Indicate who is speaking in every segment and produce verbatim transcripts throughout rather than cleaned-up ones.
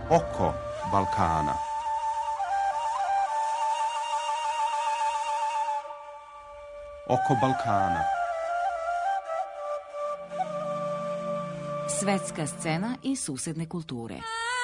Speaker 1: Oko Balkana. Oko Balkana.
Speaker 2: Svetska scena i susedne kulture.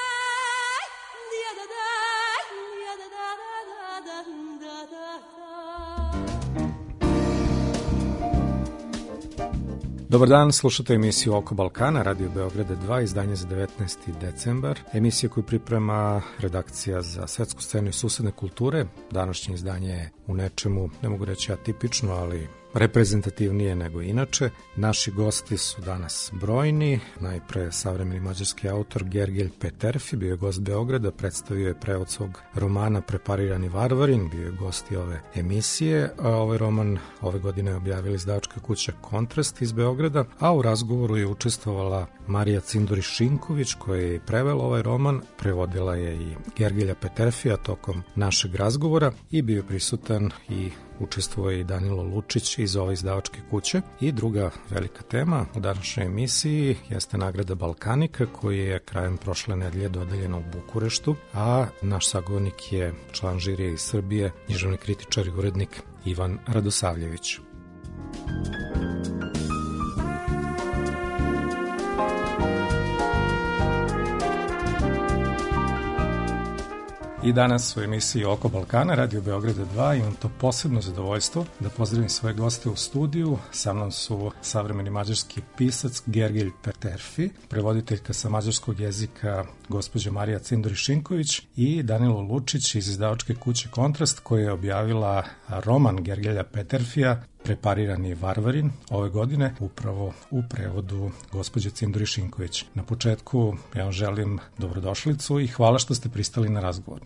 Speaker 3: Dobar dan, slušate emisiju Oko Balkana, Radio Beograda dva, izdanje za devetnaesti decembar. Emisija koju priprema redakcija za svetsku scenu i susedne kulture. Današnje izdanje je u nečemu, ne mogu reći atipično, ali reprezentativnije nego inače. Naši gosti su danas brojni. Najpre savremeni mađarski autor Gergelj Peterfi, bio je gost Beograda, predstavio je prevod svog romana Preparirani varvarin, bio je gost i ove emisije. A ovaj roman ove godine objavila izdavačka kuća Kontrast iz Beograda, a u razgovoru je učestvovala Marija Cinduriš-Šinković, koja je prevela ovaj roman, prevodila je i Gergelja Peterfija tokom našeg razgovora i bio prisutan i učestvuje i Danilo Lučić iz ove izdavačke kuće. I druga velika tema u današnjoj emisiji jeste nagrada Balkanika, koji je krajem prošle nedelje dodeljena u Bukureštu, a naš sagovornik je član žirije iz Srbije, književni kritičar i urednik Ivan Radosavljević. I danas u emisiji Oko Balkana, Radio Beograda dva, imam to posebno zadovoljstvo da pozdravim svoje goste u studiju. Sa mnom su savremeni mađarski pisac Gergelj Peterfi, prevoditeljka sa mađarskog jezika gospođa Marija Cinduriš-Šinković i Danilo Lučić iz izdavačke kuće Kontrast, koja je objavila roman Gergelja Peterfija Preparirani varvarin ove godine, upravo u prevodu gospođe Cinduriš-Šinković. Na početku ja vam želim dobrodošlicu i hvala što ste pristali na razgovor.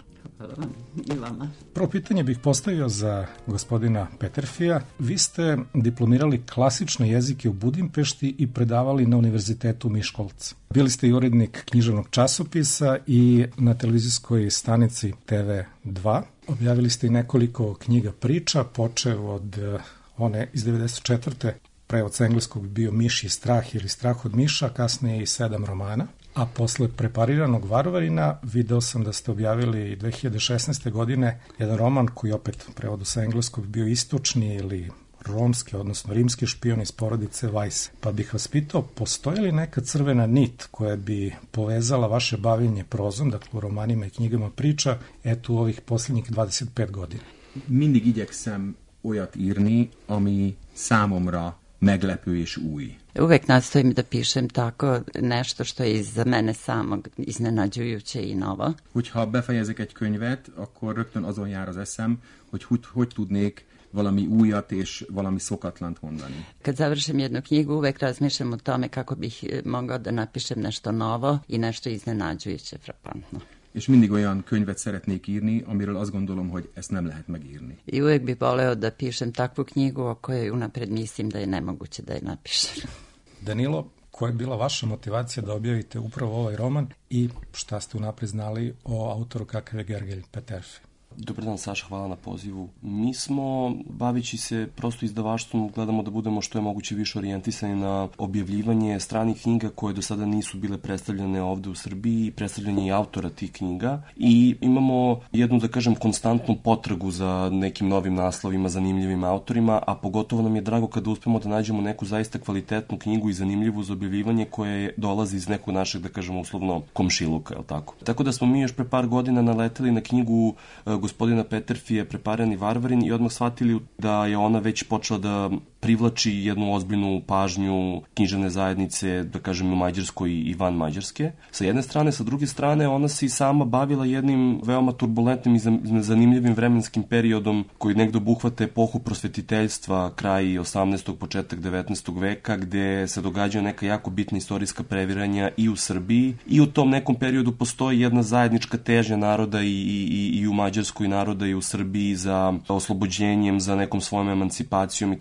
Speaker 4: I vama.
Speaker 3: Prvo pitanje bih postavio za gospodina Peterfija. Vi ste diplomirali klasične jezike u Budimpešti i predavali na Univerzitetu Miškolc. Bili ste i urednik književnog časopisa i na televizijskoj stanici T V dva. Objavili ste i nekoliko knjiga priča, počev od one iz devedeset četvrte. Prevod sa engleskog bio Mišji strah ili Strah od miša, kasnije i sedam romana. A posle Prepariranog varvarina video sam da ste objavili dve hiljade šesnaeste. godine jedan roman koji opet u prevodu sa engleskog bio Istočni ili romski, odnosno rimski špion iz porodice Weiss. Pa bih vas pitao, postoji li neka crvena nit koja bi povezala vaše bavljenje prozom, dakle u romanima i knjigama priča, eto u ovih posljednjih dvadeset pet godina?
Speaker 5: Mindig igyekszem olyat írni, ami számomra meglepő és új.
Speaker 4: Uvek nastojim da pišem tako nešto što je za mene samog iznenađujuće i novo.
Speaker 5: Hogyha befejezek egy könyvet, akkor rögtön azon jár az eszem, hogy hogy, hogy tudnék valami újat és valami szokatlant mondani.
Speaker 4: Kad završim jednu knjigu, uvek razmišljam o tome kako bih mogao da napišem nešto novo i nešto iznenađujuće, frapantno.
Speaker 5: És mindig olyan könyvet szeretnék írni, amiről azt gondolom, hogy ezt nem lehet megírni.
Speaker 4: I uvek bih voleo da pišem takvu knjigu o kojoj unapred mislim da je nemoguće da je napišem.
Speaker 3: Danilo, koja je bila vaša motivacija da objavite upravo ovaj roman i šta ste unapred znali o autoru kakav je Gergelj Peterfi?
Speaker 6: Dobar dan, Saša, hvala na pozivu. Mi smo, bavići se prosto izdavaštvom, gledamo da budemo što je moguće više orijentisani na objavljivanje stranih knjiga koje do sada nisu bile predstavljene ovde u Srbiji, predstavljanje i autora tih knjiga i imamo jednu, da kažem, konstantnu potragu za nekim novim naslovima, zanimljivim autorima, a pogotovo nam je drago kada uspemo da nađemo neku zaista kvalitetnu knjigu i zanimljivu za objavljivanje koje dolazi iz nekog našeg, da kažemo, uslovno komšiluka, je li tako? Tako da smo mi još pre par godina naleteli na knjigu gospodina Peterfija Preparirani varvarin i odmah shvatili da je ona već počela da privlači jednu ozbiljnu pažnju književne zajednice, da kažem, u Mađarskoj i van Mađarske. Sa jedne strane, sa druge strane, ona se i sama bavila jednim veoma turbulentnim i zanimljivim vremenskim periodom koji negde obuhvata epohu prosvetiteljstva, kraj osamnaestog. početak devetnaestog. veka, gde se događaju neka jako bitna istorijska previranja i u Srbiji i u tom nekom periodu postoji jedna zajednička težnja naroda i, i, i u Mađarskoj naroda i u Srbiji za oslobođenjem, za nekom svojom emancipacijom i tako dalje. Tako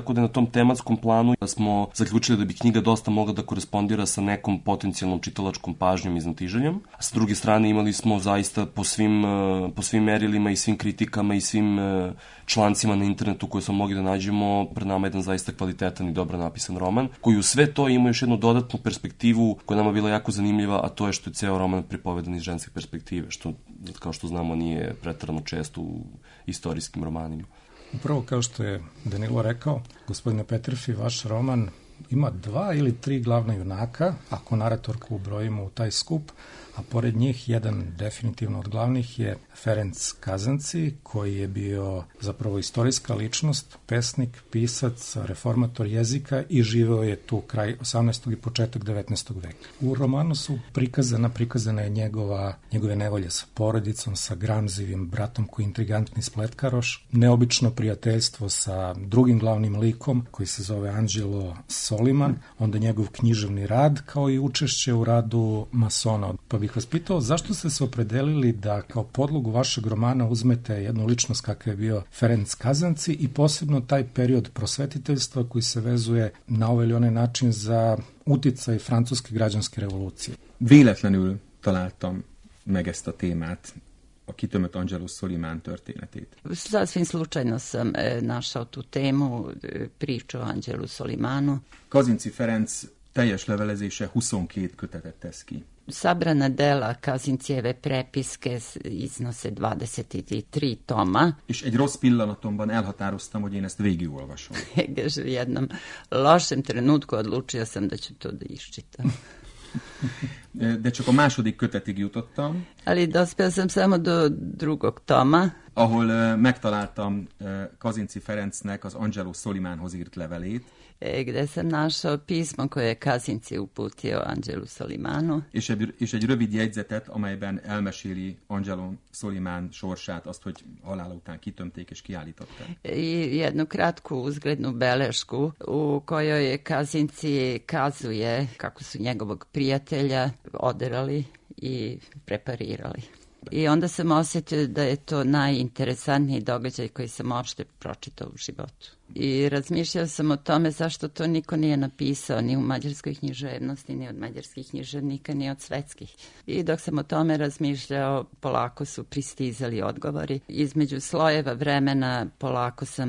Speaker 6: tako da na tom tematskom planu smo zaključili da bi knjiga dosta mogla da korespondira sa nekom potencijalnom čitalačkom pažnjom i znatiželjem. A sa druge strane imali smo zaista po svim, po svim merilima i svim kritikama i svim člancima na internetu koje smo mogli da nađemo, pred nama jedan zaista kvalitetan i dobro napisan roman, koji u sve to ima još jednu dodatnu perspektivu koja nama bila jako zanimljiva, a to je što je ceo roman pripovedan iz ženske perspektive, što, kao što znamo, nije preterano često u istorijskim romanima.
Speaker 3: Upravo kao što je Danilo rekao, gospodine Petrfi, vaš roman ima dva ili tri glavna junaka, ako naratorku ubrojimo u taj skup, a pored njih jedan definitivno od glavnih je Ferenc Kazanci, koji je bio zapravo istorijska ličnost, pesnik, pisac, reformator jezika i živeo je tu kraj osamnaestog i početak devetnaestog veka. U romanu su prikazana, prikazana je njegova, njegove nevolje sa porodicom, sa gramzivim bratom koji je intrigantni spletkaroš, neobično prijateljstvo sa drugim glavnim likom koji se zove Anđelo Soliman, onda njegov književni rad kao i učešće u radu masona. Pa bih vas pitao, zašto ste se opredelili da kao podlogu vašeg romana uzmete jednu ličnost kakav je bio Ferenc Kazanci i posebno taj period prosvetiteljstva koji se vezuje na ovaj ili onaj način za uticaj francuske građanske revolucije?
Speaker 5: Véletlenül találtam meg ezt a témát, a kitömött Angelus Soliman történetét.
Speaker 4: Sasvim slučajno sam e, našao tu temu, e, priču o Anđelu Solimanu.
Speaker 5: Kazinci Ferenc teljes levelezése huszonkét kötetet tesz ki.
Speaker 4: Sabrana dela Kazincijeve prepiske iznose dvadeset tri toma.
Speaker 5: És egy rossz pillanatomban elhatároztam, hogy én ezt végigolvasom.
Speaker 4: U jednom lošem trenutku odlučio sam da ću to da iščitam.
Speaker 5: De csak a második kötetig jutottam.
Speaker 4: Ali dospeo sam samo do drugog toma.
Speaker 5: Ahol uh, megtaláltam uh, Kazinci Ferencnek az Angelo Solimanhoz írt levelét.
Speaker 4: E, gde sam našao pismo koje je Kazinci uputio Anđelu Solimanu.
Speaker 5: És egy, és egy rövid jegyzetet, amelyben elmeséli Angelo Soliman sorsát, azt, hogy halála után kitömték és kiállították.
Speaker 4: I jednu kratku uzglednu belešku u kojoj je Kazinci kazuje kako su njegovog prijatelja oderali i preparirali. I onda sam osjetio da je to najinteresantniji događaj koji sam uopšte pročitao u životu. I razmišljao sam o tome zašto to niko nije napisao ni u mađarskoj književnosti, ni od mađarskih književnika, ni od svetskih. I dok sam o tome razmišljao, polako su pristizali odgovori. Između slojeva vremena polako sam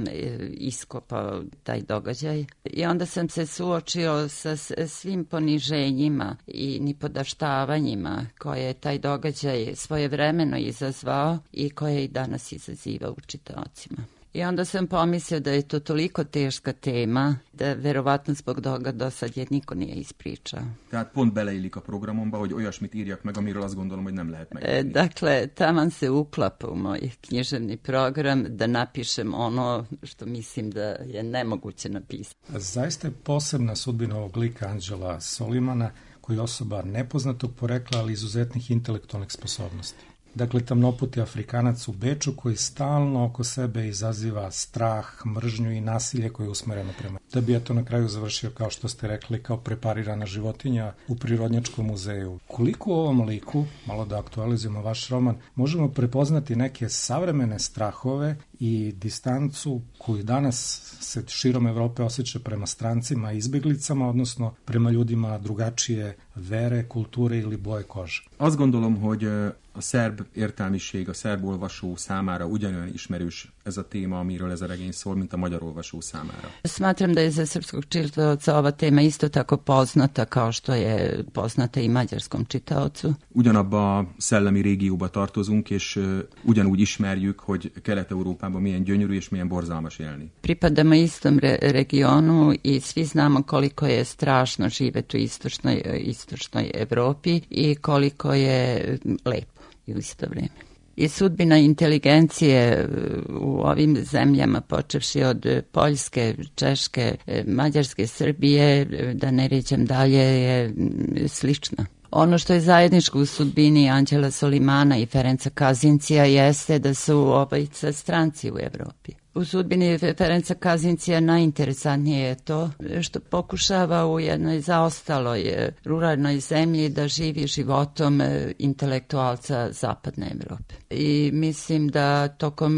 Speaker 4: iskopao taj događaj. I onda sam se suočio sa svim poniženjima i nipodaštavanjima koje je taj događaj svojevremeno izazvao i koje i danas izaziva u čitaocima. I onda sam pomislio da je to toliko teška tema da verovatno zbog toga do sad je niko nije ispričao.
Speaker 5: Tehát pont beleillik a programomba, hogy olyasmit írjak meg, amiről azt gondolom, hogy nem lehet megírni.
Speaker 4: E, dakle, taman se uklapa u moj književni program da napišem ono što mislim da je nemoguće napisati.
Speaker 3: Zaista je posebna sudbina ovog lika Anđela Solimana, koji je osoba nepoznatog porekla, ali izuzetnih intelektualnih sposobnosti. Dakle, tamnoputi Afrikanac u Beču koji stalno oko sebe izaziva strah, mržnju i nasilje koje je usmereno prema. Da bi je to na kraju završio, kao što ste rekli, kao preparirana životinja u Prirodnjačkom muzeju. Koliko u ovom liku, malo da aktualizujemo vaš roman, možemo prepoznati neke savremene strahove i distancu koju danas se širom Evrope osjeća prema strancima i izbjeglicama, odnosno prema ljudima drugačije vere, kulture ili boje kože?
Speaker 5: Azt gondolom, hogy a szerb értelmiség, a szerb olvasó számára ugyanolyan ismerős ez a téma, amiről ez a regény szól, mint a magyar olvasó számára.
Speaker 4: Smatram da je za srpskog čitaoca ova tema isto tako poznata kao što je poznata i mađarskom čitaocu.
Speaker 5: Ugyanabba a szellemi régióba tartozunk, és ugyanúgy ismerjük, hogy Kelet-Európában milyen gyönyörű és milyen borzalmas élni.
Speaker 4: Pripadamo istom re- regionu i svi znamo koliko je strašno živeti u istočnoj, istočnoj Evropi i koliko je lepo i u isto vrijeme. I sudbina inteligencije u ovim zemljama, počevši od Poljske, Češke, Mađarske, Srbije, da ne rećem dalje, je slična. Ono što je zajedničko u sudbini Anđela Solimana i Ferenca Kazincija jeste da su obojica stranci u Evropi. U sudbini Ferenca Kazincija najinteresantnije je to što pokušava u jednoj zaostaloj ruralnoj zemlji da živi životom intelektualca zapadne Evrope. I mislim da tokom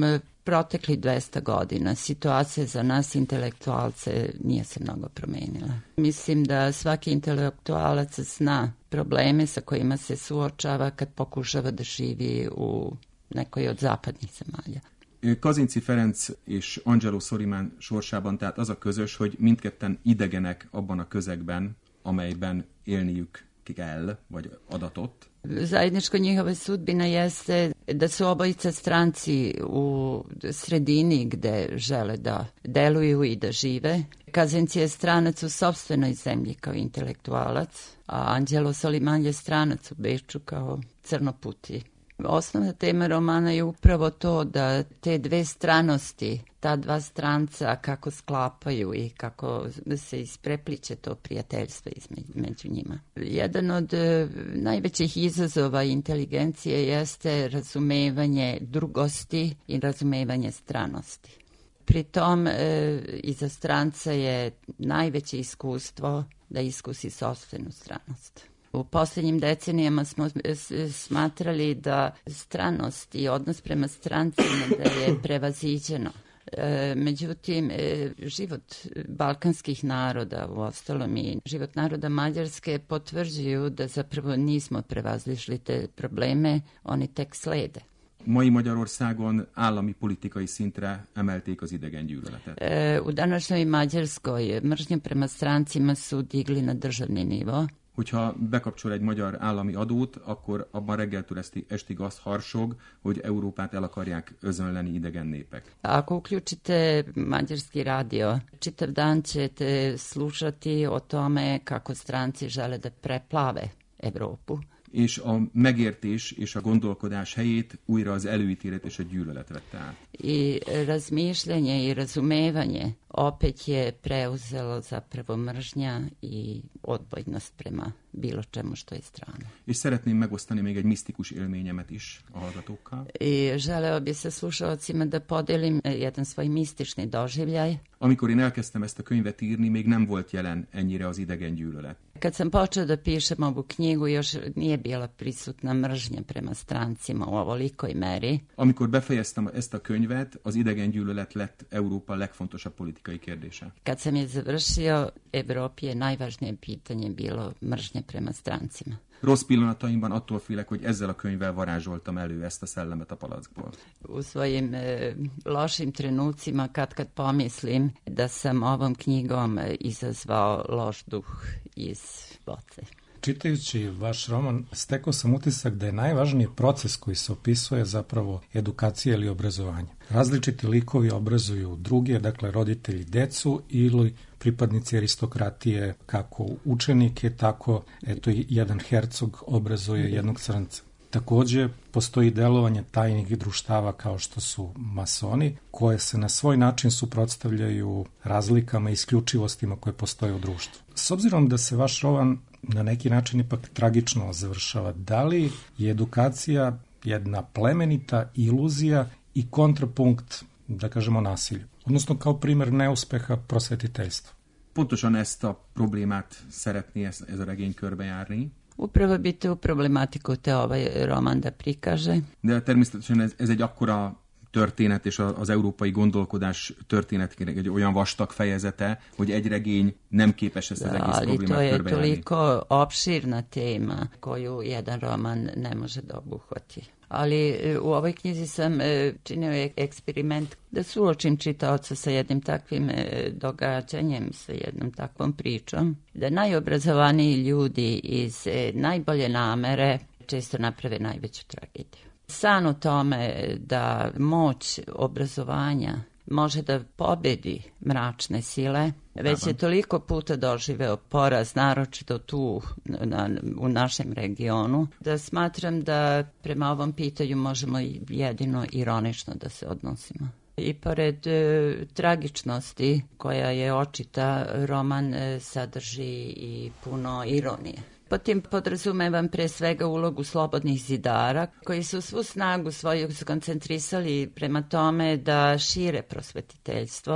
Speaker 4: protekli dvesta godina situacija za nas intelektualce nije se mnogo promenila. Mislim da svaki intelektualac zna probleme sa kojima se suočava kad pokušava da živi u nekoj od zapadnih zemalja.
Speaker 5: Kazinczy Ferenc és Angelo Soliman sorsában tehát az a közös, hogy mindketten idegenek abban a közegben, amelyben élniük kell, vagy adatott.
Speaker 4: Zajedničko njihove sudbine jeste da su obojica stranci u sredini gde žele da deluju i da žive. Kazinczy je stranac u sopstvenoj zemlji kao intelektualac, a Angelo Soliman je stranac u Beču kao crnoputi. Osnovna tema romana je upravo to da te dve stranosti, ta dva stranca kako sklapaju i kako se isprepliče to prijateljstvo između njima. Jedan od najvećih izazova inteligencije jeste razumevanje drugosti i razumevanje stranosti. Pritom e, iza stranca je najveće iskustvo da iskusi sopstvenu stranost. U posljednjim decenijama smo smatrali da stranost i odnos prema strancima da je prevaziđeno. E, međutim, e, život balkanskih naroda, u ostalom i život naroda Mađarske potvrđuju da zapravo nismo prevazišli te probleme, oni tek slede.
Speaker 5: Mai Magyarországon állami politikai szintre emelték az idegengyűlöletet.
Speaker 4: E, u današnjoj Mađarskoj mržnju prema strancima su digli na državni nivo.
Speaker 5: Hogyha bekapcsol egy magyar állami adót, akkor abban reggeltől estig az harsog, hogy Európát el akarják özönleni idegen népek.
Speaker 4: Ako uključite mađarski radio, čitav dan ćete slušati o tome kako stranci žele da preplave Evropu.
Speaker 5: És a megértés és a gondolkodás helyét újra az előítélet és a gyűlölet vette át.
Speaker 4: I razmišljanje i razumevanje opet je preuzelo zapravo mržnja i odbojnost prema bilo čemu što je strano.
Speaker 5: És szeretném megosztani még egy misztikus élményemet is a hallgatókkal.
Speaker 4: I želeo bi sa slušalcima da podelim jedan svoj mistični doživljaj.
Speaker 5: Amikor én elkezdtem ezt a könyvet írni, még nem volt jelen ennyire az idegen gyűlölet.
Speaker 4: Kad sam počeo da pišem ovu knjigu, još nije bila prisutna mržnja prema strancima u ovolikoj meri.
Speaker 5: Amikor befejeztem ezt a könyvet, az idegen gyűlölet lett Európa legfontosabb politikai kérdése.
Speaker 4: Kad sam je završio, Evropi je najvažnije pitanje bilo mržnje prema strancima.
Speaker 5: Rossz pillanataimban attól félek, hogy ezzel a könyvvel varázsoltam elő ezt a szellemet a palackból.
Speaker 4: U svojim e, lošim trenucima kad kad pomislim da sam ovom knjigom izazvao loš duh iz boce.
Speaker 3: Čitajući vaš roman, stekao sam utisak da je najvažniji proces koji se opisuje zapravo edukacija ili obrazovanje. Različiti likovi obrazuju druge, dakle roditelji decu ili pripadnici aristokratije, kako učenike, tako eto i jedan hercog obrazuje jednog crnca. Takođe, postoji delovanje tajnih društava kao što su masoni, koje se na svoj način suprotstavljaju razlikama i isključivostima koje postoje u društvu. S obzirom da se vaš roman na neki način ipak tragično završava, da li je edukacija jedna plemenita iluzija i kontrapunkt, da kažemo, nasilju? Odnosno kao primer neuspeha prosvetiteljstva.
Speaker 5: Pontosan ezt a problémát szeretné ez, ez a regény körbejárni.
Speaker 4: Upravo bi tu problematiku te ovaj roman da prikaže.
Speaker 5: De természetesen ez, ez egy akkora történet, és az európai gondolkodás történetének egy olyan vastag fejezete, hogy egy regény nem képes ezt az egész
Speaker 4: ali
Speaker 5: problémát körbejárni.
Speaker 4: To je toliko opširna tema koju jedan roman ne može da obuhvati. Ali u ovoj knjizi sam činio eksperiment da suočim čitaoca sa jednim takvim događanjem, sa jednom takvom pričom, da najobrazovaniji ljudi iz najbolje namere često naprave najveću tragediju. San o tome da moć obrazovanja može da pobedi mračne sile, već je toliko puta doživeo poraz, naročito tu na, u našem regionu, da smatram da prema ovom pitanju možemo jedino ironično da se odnosimo. I pored e, tragičnosti koja je očita, roman e, sadrži i puno ironije. Pod tim podrazumevam pre svega ulogu slobodnih zidara, koji su svu snagu svoju skoncentrisali prema tome da šire prosvetiteljstvo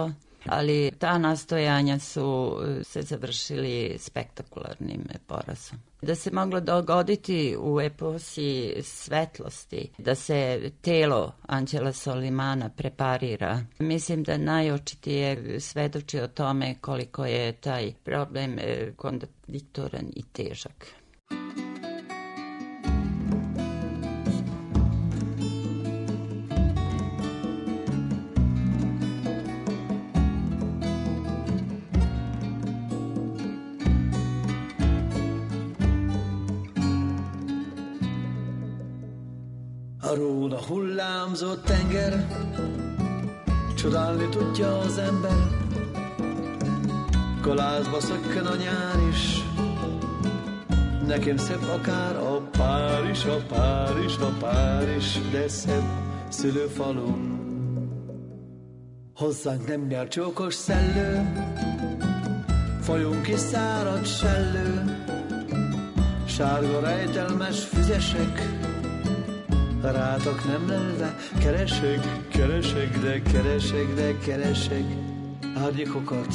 Speaker 4: ali ta nastojanja su se završili spektakularnim porazom. Da se moglo dogoditi u eposi svetlosti, da se telo Anđela Solimana preparira, mislim da najočitije svedoči o tome koliko je taj problem kontradiktoran i težak.
Speaker 7: A róla hullámzó tenger, csodálni tudja az ember, kolázba szökken a nyár is, nekem szebb akár a Párizs, a Párizs, a Párizs, de szebb szülőfalun. Hozzánk nem nyár csókos szellő, folyunk ki szárad sellő, sárga rejtelmes füzesek, rátok nem lelve, keresek, keresek, de keresek, de keresek árnyékokat.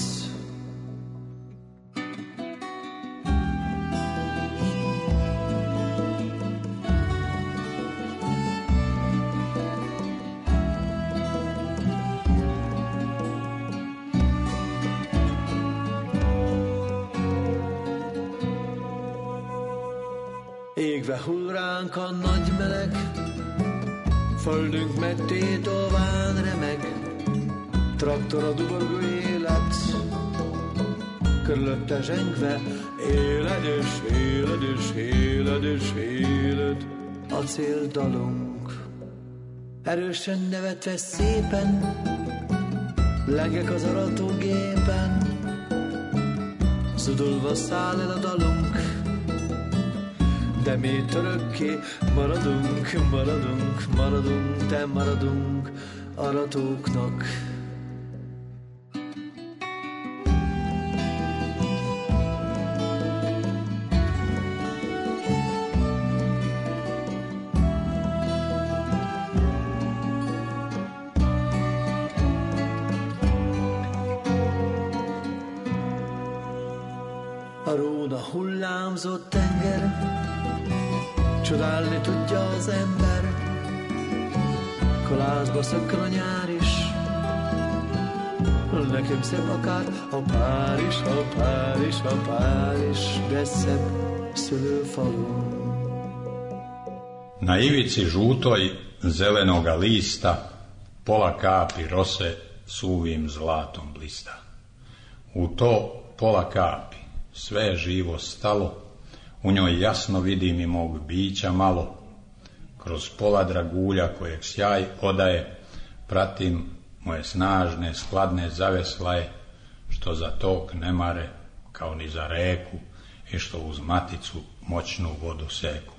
Speaker 7: Égve hull ránk a nagy meleg, földünk megtétován remeg, traktor a duborgó élet, körülötte zsengve, éledés, éledés, éledés, éled, acéldalunk. Erősen nevetve szépen, lengek az aratógépen, zudulva száll el a dalunk, de mi örökké maradunk, maradunk, maradunk, de maradunk aratóknak. A róna hullámzó tenger, csodálni tudja az ember, kolázba szökken a nyár is, nekem szebb akár a Párizs, a Párizs, a Párizs, de szebb szülőfalun.
Speaker 8: Na ivici žutoj zelenoga lista pola kapi rose suvim zlatom blista. U to pola kapi sve je živo stalo, u njoj jasno vidim i mog bića malo, kroz pola dragulja kojeg sjaj odaje, pratim moje snažne, skladne zaveslaje, što za tok ne mare, kao ni za reku, i što uz maticu moćnu vodu seku.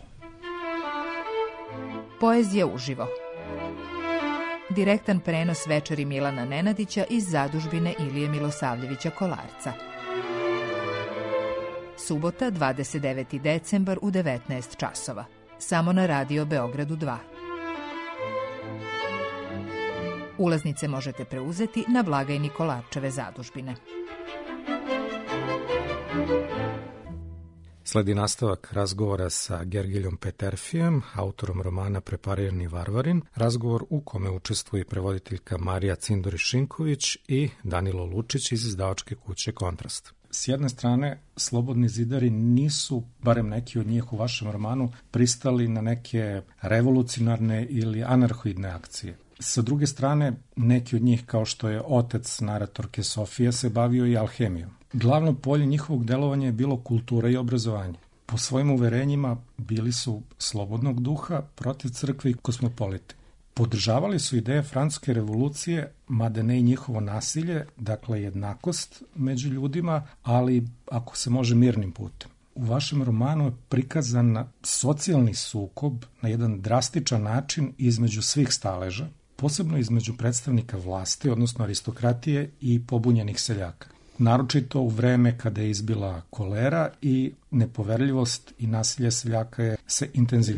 Speaker 9: Poezija uživo. Direktan prenos večeri Milana Nenadića iz zadužbine Ilije Milosavljevića Kolarca. Subota, dvadeset deveti decembar u devetnaest časova. Samo na Radio Beogradu dva. Ulaznice možete preuzeti na blagajni Kolarčeve zadužbine.
Speaker 3: Sledi nastavak razgovora sa Gergiljom Peterfijem, autorom romana Preparirani varvarin, razgovor u kome učestvuje prevoditeljka Marija Cindoriš-Šinković i Danilo Lučić iz izdavačke kuće Kontrast. S jedne strane, slobodni zidari nisu, barem neki od njih u vašem romanu, pristali na neke revolucionarne ili anarhoidne akcije. Sa druge strane, neki od njih, kao što je otac naratorke Sofija, se bavio i alhemijom. Glavno polje njihovog delovanja je bilo kultura i obrazovanje. Po svojim uverenjima bili su slobodnog duha, protiv crkve i kosmopolite. Podržavali su ideje francuske revolucije, mada ne i njihovo nasilje, dakle jednakost među ljudima, ali ako se može mirnim putem. U vašem romanu je prikazan socijalni sukob na jedan drastičan način između svih staleža, posebno između predstavnika vlasti, odnosno aristokratije i pobunjenih seljaka. Naročito u vreme kada je izbila kolera i nepoverljivost i nasilje seljaka je se intenziviralo.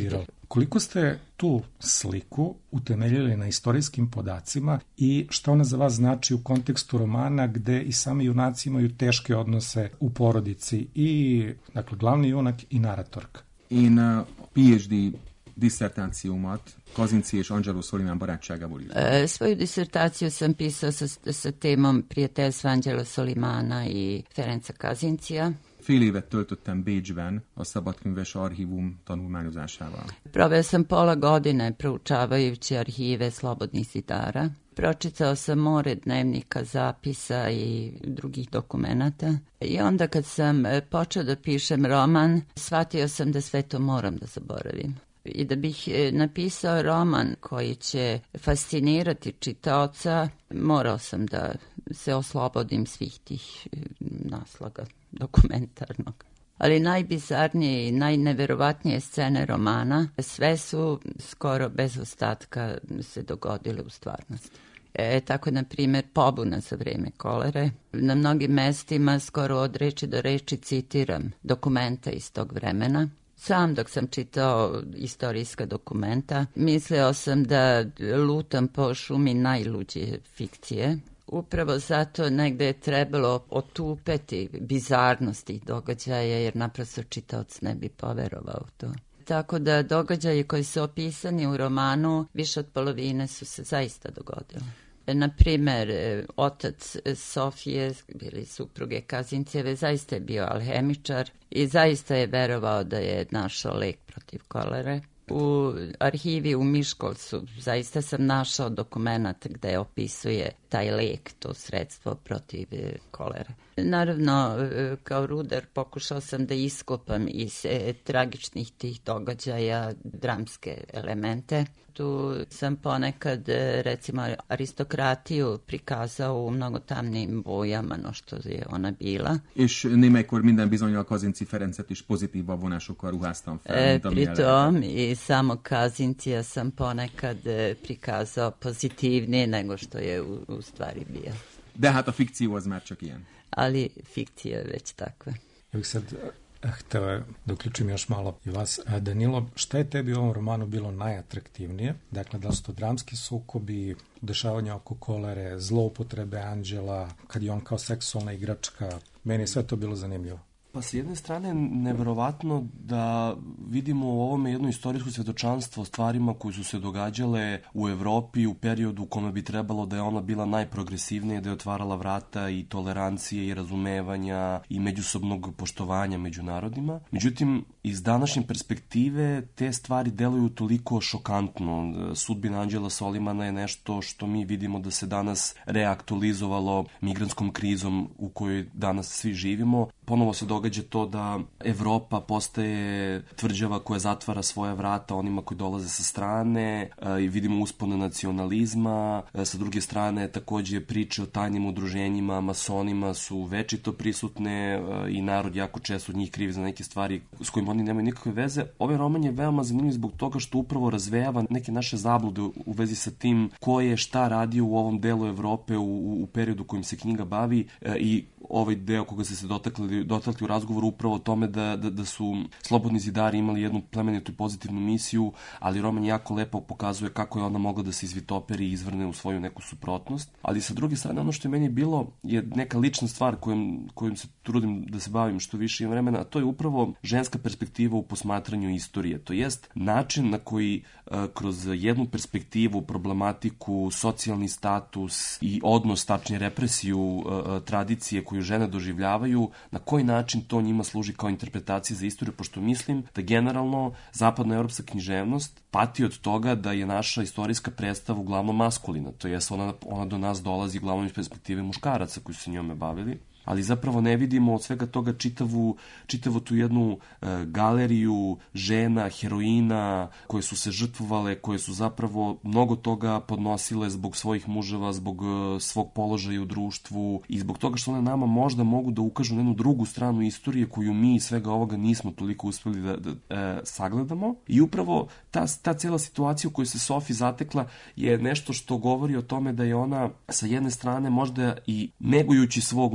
Speaker 3: Koliko ste tu sliku utemeljili na istorijskim podacima i šta ona za vas znači u kontekstu romana gde i sami junaci imaju teške odnose u porodici i, dakle, glavni junak i naratorka?
Speaker 5: Én a PhD diszertációmat Kazinci és Angelo Soliman barátságából írtam.
Speaker 4: E, svoju disertaciju sam pisao sa, sa temom prijateljstva Angelo Solimana i Ferenca Kazincija.
Speaker 5: Fél évet töltöttem Bécsben a Szabadkönyves Archívum tanulmányozásával.
Speaker 4: Proveo sam pola godine proučavajući arhive slobodnih zidara. Pročitao sam more dnevnika, zapisa i drugih dokumenata. I onda kad sam počeo da pišem roman, shvatio sam da sve to moram da zaboravim. I da bih napisao roman koji će fascinirati čitaoca, morao sam da se oslobodim svih tih naslaga dokumentarnog. Ali najbizarnije i najneverovatnije scene romana, sve su skoro bez ostatka se dogodile u stvarnosti. E, tako, na primjer, pobuna za vreme kolere. Na mnogim mestima, skoro od reči do reči, citiram dokumenta iz tog vremena. Sam dok sam čitao istorijska dokumenta, mislio sam da lutam po šumi najluđe fikcije. Upravo zato negde je trebalo otupeti bizarnost tih događaja, jer naprosto čitaoc ne bi poverovao to. Tako da događaji koji su opisani u romanu, više od polovine su se zaista dogodile. Na primer, otac Sofije, bili supruge Kazincijeve, zaista je bio alhemičar i zaista je verovao da je našao lek protiv kolere. U arhivi u Miškolcu zaista sam našao dokumenat gde opisuje taj lek, to sredstvo protiv kolere. Naravno, kao rudar pokušao sam da iskopam iz e, tragičnih tih događaja dramske elemente. Tu sam ponekad, recimo, aristokratiju prikazao u mnogo tamnijim bojama, no što je ona bila.
Speaker 5: És némelykor minden bizonnyal Kazinci Ferencet is pozitívabb vonásokkal ruháztam fel, mint ami
Speaker 4: Pritom i samo Kazincija sam ponekad prikazao pozitivnije nego što je u, u stvari bio.
Speaker 5: De hát a fikció az már csak ilyen.
Speaker 4: Ali fikcija je već takva.
Speaker 3: Ja bih sad hteo da uključim još malo i vas. Danilo, šta je tebi u ovom romanu bilo najatraktivnije? Dakle, da su to dramski sukobi, dešavanja oko kolere, zloupotrebe Anđela, kad je on kao seksualna igračka. Meni je sve to bilo zanimljivo.
Speaker 6: Pa s jedne strane neverovatno da vidimo u ovome jedno istorijsko svjedočanstvo o stvarima koje su se događale u Evropi u periodu u kome bi trebalo da je ona bila najprogresivnija, da je otvarala vrata i tolerancije i razumevanja i međusobnog poštovanja među narodima. Međutim, iz današnje perspektive te stvari deluju toliko šokantno. Sudbina Anđela Solimana je nešto što mi vidimo da se danas reaktualizovalo migrantskom krizom u kojoj danas svi živimo. Ponovo se događa to da Evropa postaje tvrđava koja zatvara svoja vrata onima koji dolaze sa strane i vidimo uspone nacionalizma. Sa druge strane, takođe priče o tajnim udruženjima, masonima su večito prisutne i narod jako često od njih krivi za neke stvari s kojima oni nemaju nikakve veze. Ovaj roman je veoma zanimljiv zbog toga što upravo razvejava neke naše zablude u vezi sa tim ko je šta radio u ovom delu Evrope u, u periodu kojim se knjiga bavi i ovaj deo koga ste se dotakli, dotakli u razgovoru upravo o tome da, da, da su slobodni zidari imali jednu plemenitu i pozitivnu misiju, ali roman jako lepo pokazuje kako je ona mogla da se izvitoperi i izvrne u svoju neku suprotnost. Ali sa druge strane, ono što je meni bilo je neka lična stvar kojom, kojom se trudim da se bavim što više imam vremena, a to je upravo ženska perspektiva u posmatranju istorije. To jest način na koji uh, kroz jednu perspektivu, problematiku, socijalni status i odnos, tačnije represiju uh, tradicije koju žene doživljavaju, na koji način to njima služi kao interpretacija za istoriju, pošto mislim da generalno zapadnoevropska književnost pati od toga da je naša istorijska predstava uglavnom maskulina, to jest ona, ona do nas dolazi uglavnom iz perspektive muškaraca koji su se njome bavili, ali zapravo ne vidimo od svega toga čitavu, čitavu tu jednu e, galeriju žena, heroina koje su se žrtvovale, koje su zapravo mnogo toga podnosile zbog svojih muževa, zbog e, svog položaja u društvu i zbog toga što one nama možda mogu da ukažu na jednu drugu stranu istorije koju mi iz svega ovoga nismo toliko uspeli da, da e, sagledamo. I upravo ta, ta cela situacija u kojoj se Sofi zatekla je nešto što govori o tome da je ona sa jedne strane možda i negujući svog muža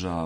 Speaker 6: sluša,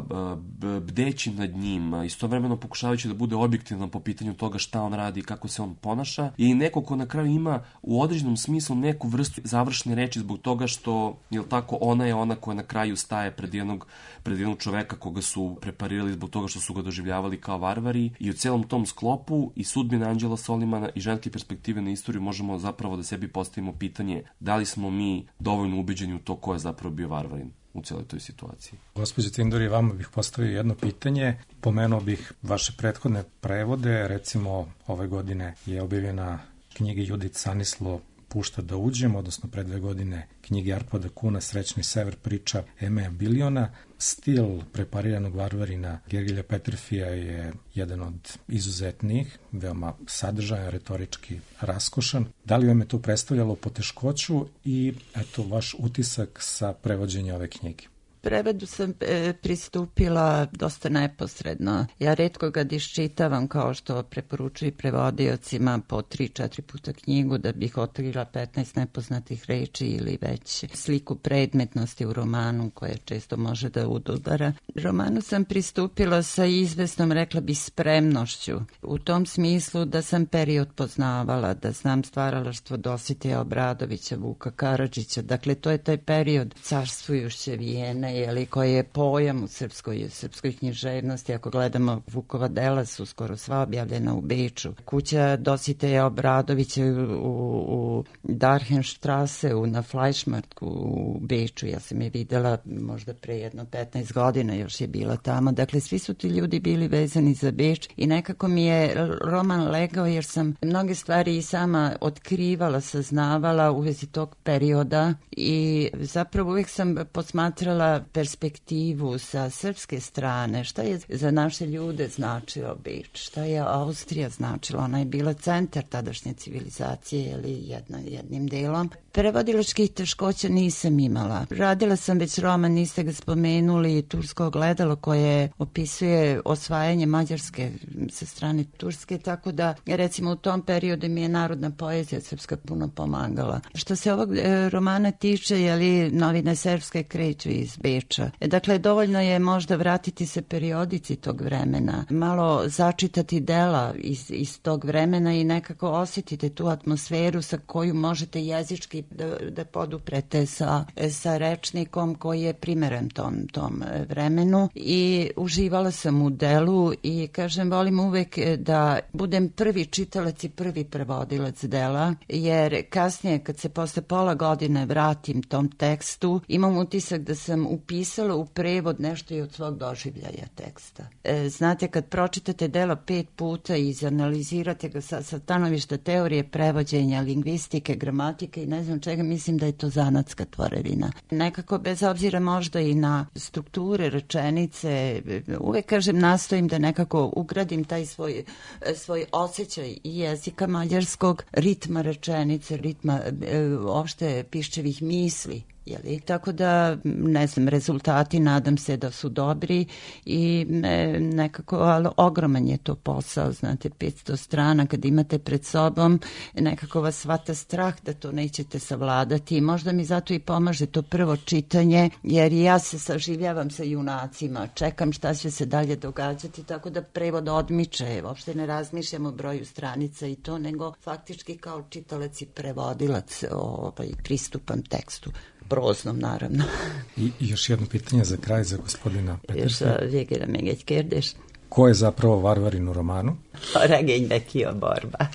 Speaker 6: bdeći nad njim, istovremeno pokušavajući da bude objektivan po pitanju toga šta on radi i kako se on ponaša, je i neko ko na kraju ima u određenom smislu neku vrstu završne reči zbog toga što, jel tako, ona je ona koja na kraju staje pred jednog, pred jednog čoveka koga su preparirali zbog toga što su ga doživljavali kao varvari, i u celom tom sklopu i sudbine Anđela Solimana i ženske perspektive na istoriju možemo zapravo da sebi postavimo pitanje da li smo mi dovoljno ubeđeni u to ko je zapravo bio varvarin u cijeloj toj situaciji.
Speaker 3: Gospođo Tindori, vama bih postavio jedno pitanje. Pomenuo bih vaše prethodne prevode. Recimo, ove godine je objavljena knjiga Judit Sanislo Pušta da uđem, odnosno pre dve godine knjige Arpada Kuna Srećni sever, priča Emeja Biliona. Stil prepariranog varvarina Gergilja Petrfija je jedan od izuzetnijih, veoma sadržajan, retorički raskošan. Da li vam je to predstavljalo poteškoću i eto vaš utisak sa prevođenja ove knjige?
Speaker 4: Prevedu sam e, pristupila dosta neposredno. Ja retko ga iščitavam kao što preporučuju prevodiocima po tri, četiri puta knjigu da bih otkrila petnaest nepoznatih reči ili već sliku predmetnosti u romanu koje često može da ududara. Romanu sam pristupila sa izvesnom, rekla bi, spremnošću. U tom smislu da sam period poznavala, da znam stvaralaštvo Dositeja Obradovića, Vuka Karadžića. Dakle, to je taj period carstvujuće Vijene, jeli, koji je pojam u srpskoj, srpskoj književnosti. Ako gledamo Vukova dela su skoro sva objavljena u Beču. Kuća Dositeja Obradovića u, u Darhenstrasse, na Fleischmarktu u Beču. Ja sam je videla možda pre jedno petnaest godina, još je bila tamo. Dakle, svi su ti ljudi bili vezani za Beč i nekako mi je roman legao jer sam mnoge stvari i sama otkrivala, saznavala u vezi tog perioda i zapravo uvijek sam posmatrala perspektivu sa srpske strane, šta je za naše ljude značilo Beč, šta je Austrija značila, ona je bila centar tadašnje civilizacije, ili jedno, jednim delom. Prevodilačkih teškoća nisam imala. Radila sam već roman, niste ga spomenuli, Tursko ogledalo, koje opisuje osvajanje Mađarske sa strane Turske, tako da recimo u tom periodu mi je narodna poezija srpska puno pomagala. Što se ovog e, romana tiče, jeli, novine srpske kreću iz Beča. E, dakle, dovoljno je možda vratiti se periodici tog vremena, malo začitati dela iz, iz tog vremena i nekako osjetite tu atmosferu sa koju možete jezički da, da poduprete sa, sa rečnikom koji je primeren tom, tom vremenu i uživala sam u delu i kažem, volim uvek da budem prvi čitalac i prvi prevodilac dela, jer kasnije kad se posle pola godine vratim tom tekstu, imam utisak da sam upisala u prevod nešto i od svog doživljaja teksta. E, znate, kad pročitate delo pet puta i izanalizirate ga sa, sa stanovišta teorije prevođenja, lingvistike, gramatike i ne znam čega, mislim da je to zanatska tvorevina. Nekako, bez obzira možda i na strukture, rečenice, uvek kažem, nastojim da nekako ugradim taj svoj, svoj osjećaj jezika mađarskog, ritma rečenice, ritma e, opšte piščevih misli. Jeli? Tako da, ne znam, rezultati nadam se da su dobri i ne, nekako, ali ogroman je to posao, znate, petsto strana kad imate pred sobom, nekako vas svata strah da to nećete savladati i možda mi zato i pomaže to prvo čitanje, jer ja se saživljavam sa junacima, čekam šta će se dalje događati, tako da prevod odmiče, uopšte ne razmišljam o broju stranica i to, nego faktički kao čitalac i prevodilac ovaj, pristupam tekstu. Proznom, naravno.
Speaker 3: I, I još jedno pitanje za kraj za gospodina Petersa.
Speaker 4: Végére még egy kérdés.
Speaker 3: Ko je zapravo varvarin u romanu?
Speaker 4: A regényben ki a barbar?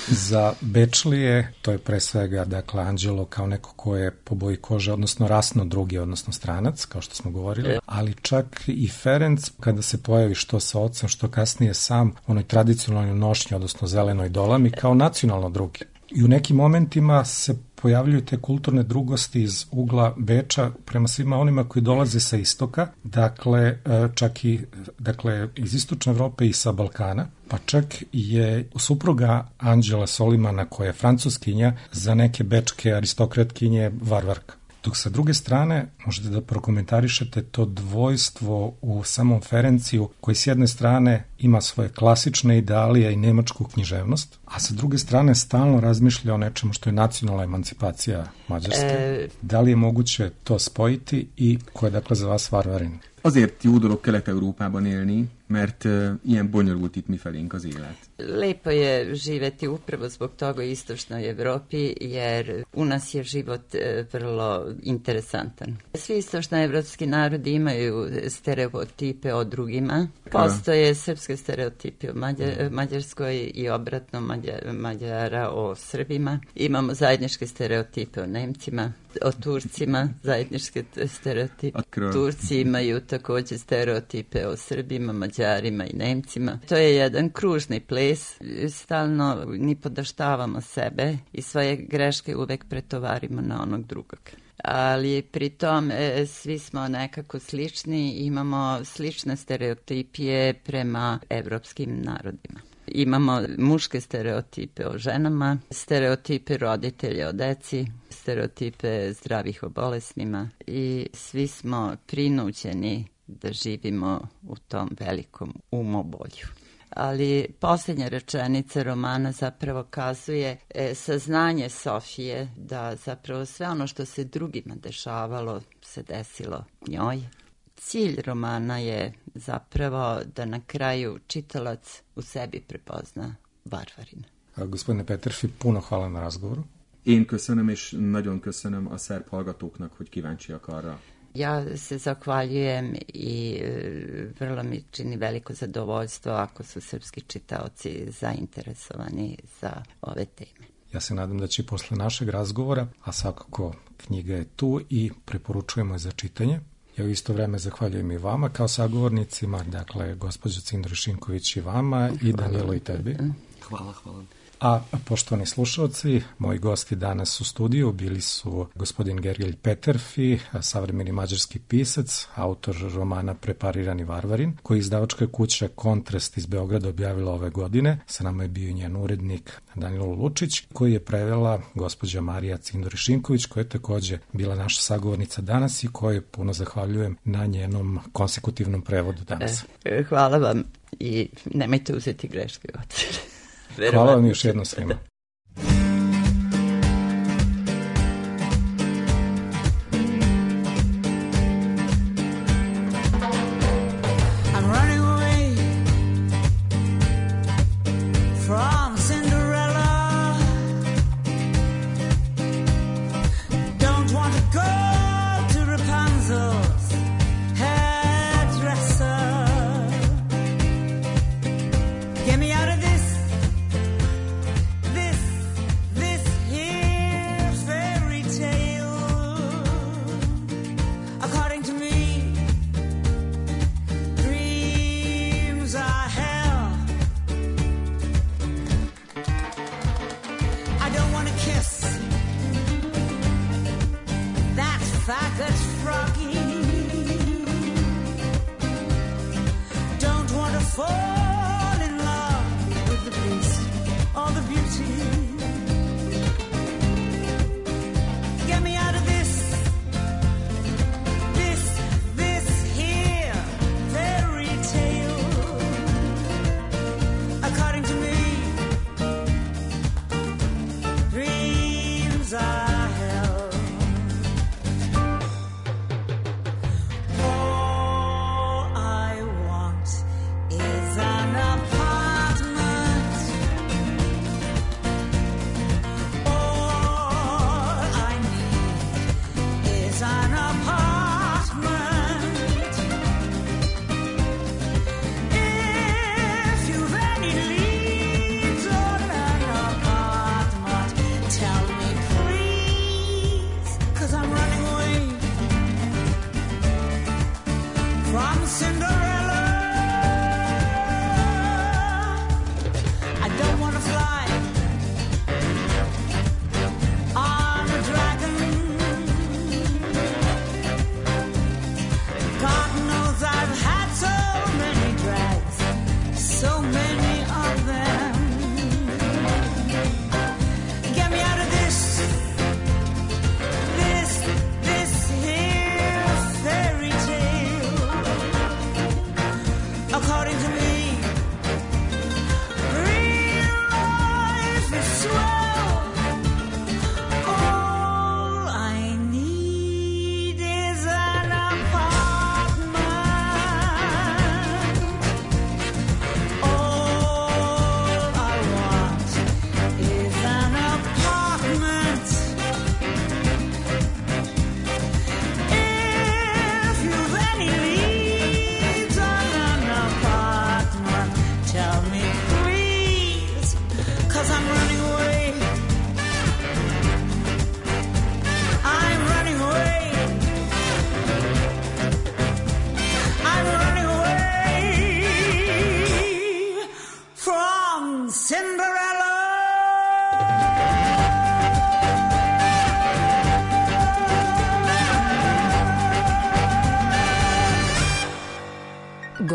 Speaker 3: Za Bečlije, to je pre svega, dakle, Anđelo kao neko ko je po boji kože, odnosno rasno drugi, odnosno stranac, kao što smo govorili, ali čak i Ferenc, kada se pojavi što sa ocem, što kasnije sam, onoj tradicionalnoj nošnji, odnosno zelenoj dolami, kao nacionalno drugi. I u nekim momentima se pojavljuju te kulturne drugosti iz ugla Beča prema svima onima koji dolaze sa istoka, dakle čak i dakle, iz istočne Evrope i sa Balkana, pa čak je supruga Anđela Solimana, koja je francuskinja, za neke bečke aristokratkinje varvarka. Dok sa druge strane možete da prokomentarišete to dvojstvo u samom Ferenciju koji s jedne strane ima svoje klasične idealije i nemačku književnost, a sa druge strane stalno razmišlja o nečemu što je nacionalna emancipacija Mađarske. E... Da li je moguće to spojiti i ko je dakle za vas Varvarin?
Speaker 5: Azért jó dolog Kelet-Európában élni, mert uh, ilyen bonyolult itt mifelénk az élet.
Speaker 4: Lepo je živeti upravo zbog toga u istočnoj Evropi, jer u nas je život uh, vrlo interesantan. Svi istočnoevropski narodi imaju stereotipe o drugima. Postoje srpske stereotipe o Mađar, Mađarskoj i obratno Mađar, Mađara o Srbima. Imamo zajedničke stereotipe o Nemcima, o Turcima, zajedničke stereotipe. Turci imaju takođe stereotipe o Srbima, Mađarima i Nemcima. To je jedan kružni ples. Stalno ni podaštavamo sebe i svoje greške uvek pretovarimo na onog drugog. Ali pri tom e, svi smo nekako slični, imamo slične stereotipije prema evropskim narodima. Imamo muške stereotipe o ženama, stereotipe roditelja o deci, stereotipe zdravih o bolesnima i svi smo prinuđeni da živimo u tom velikom umobolju. Ali posljednja rečenica romana zapravo kazuje e, saznanje Sofije da zapravo sve ono što se drugima dešavalo se desilo njoj. Cilj romana je zapravo da na kraju čitalac u sebi prepozna Varvarina.
Speaker 3: A, gospodine Peterfi, puno hvala na razgovoru.
Speaker 5: Én köszönöm, és nagyon köszönöm a szerb hallgatóknak, hogy kíváncsiak arra.
Speaker 4: Ja se zahvaljujem i e, vrlo mi čini veliko zadovoljstvo ako su srpski čitaoci zainteresovani za ove teme.
Speaker 3: Ja se nadam da će posle našeg razgovora, a svakako knjiga je tu i preporučujemo je za čitanje. Ja u isto vreme zahvaljujem i vama kao sagovornicima, dakle, gospođo Cindro Šinković i vama i Danilo i tebi.
Speaker 6: Hvala, hvala.
Speaker 3: A poštovani slušalci, moji gosti danas u studiju bili su gospodin Gergelj Peterfi, savremeni mađarski pisac, autor romana Preparirani Varvarin, koji izdavačka kuća Kontrast iz Beograda objavila ove godine. Sa nama je bio i njen urednik Danilo Lučić, koji je prevela gospođa Marija Cindor Šinković, koja je takođe bila naša sagovornica danas i kojoj puno zahvaljujem na njenom konsekutivnom prevodu danas.
Speaker 4: E, hvala vam i nemojte uzeti greške u obzir.
Speaker 3: Hvala vam još jednom svima.